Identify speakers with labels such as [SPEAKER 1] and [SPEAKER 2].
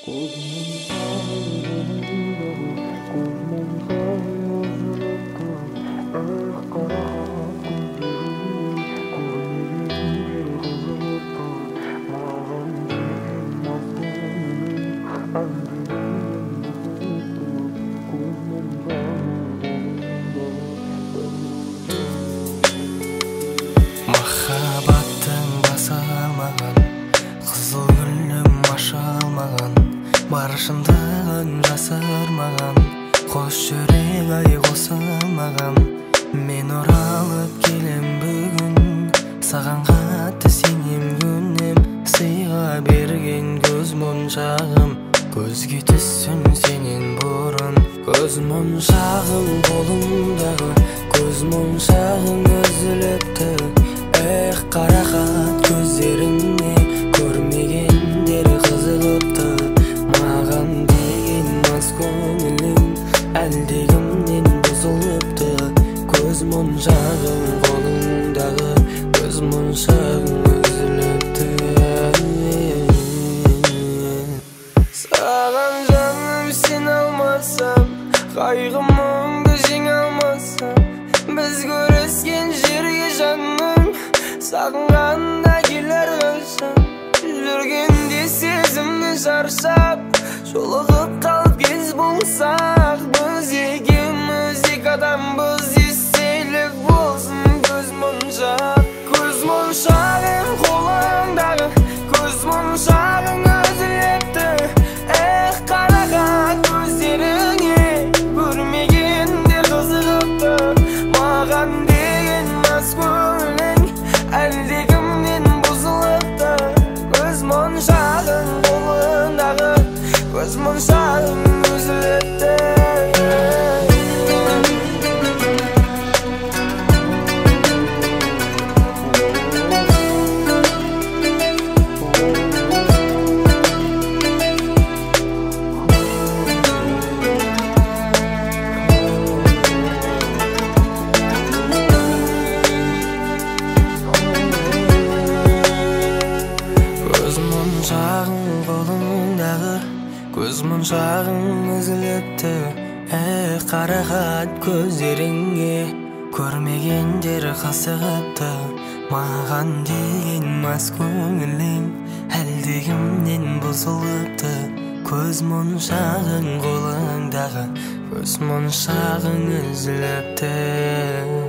[SPEAKER 1] Махаббаттың баса алмаған, қызыл гүлім аша алмаған, бар шындығын жасырмаған, қос жүрек ай қосылмаған. Мен оралып келем бүгін, саған қатты сенем күнім, сыйға берген көз моншағым, көзге түссін сенен бұрын. Көз моншағым қолыңдағы, көз моншағың үзіліпті. Қарақат көздеріңе көрмегендер қызығыпты. Маған деген мас көңілім әлдегімнен бұзылыпты. Көз моншағым қолыңдағы, көз моншағың үзіліпті. Саған жаным сен алмасам, қайғы мұңды жеңе алмасам, біз көріскен жерге жаным сағынғанда келер қашан. Жүргенде сезімді шаршап, жолығып қалып кез болсақ, біз екеуміз екі адамбыз, естелік болсын көз моншақ. Көз моншағым қолыңдағы, көз моншағың үзіліпті. Қарақат көздеріңе көрмегендер қызығыпты. Маған деген мас көңілің әлдегімнен бұзылыпты. Көз моншағың қолыңдағы, көз моншағың үзіліпті. Көз моншағың үзіліпті. Қарақат көздеріңе көрмегендер қызығыпты. Маған деген мас көңілің әлдегімнен бұзылыпты. Көз моншағың қолыңдағы, көз моншағың үзіліпті.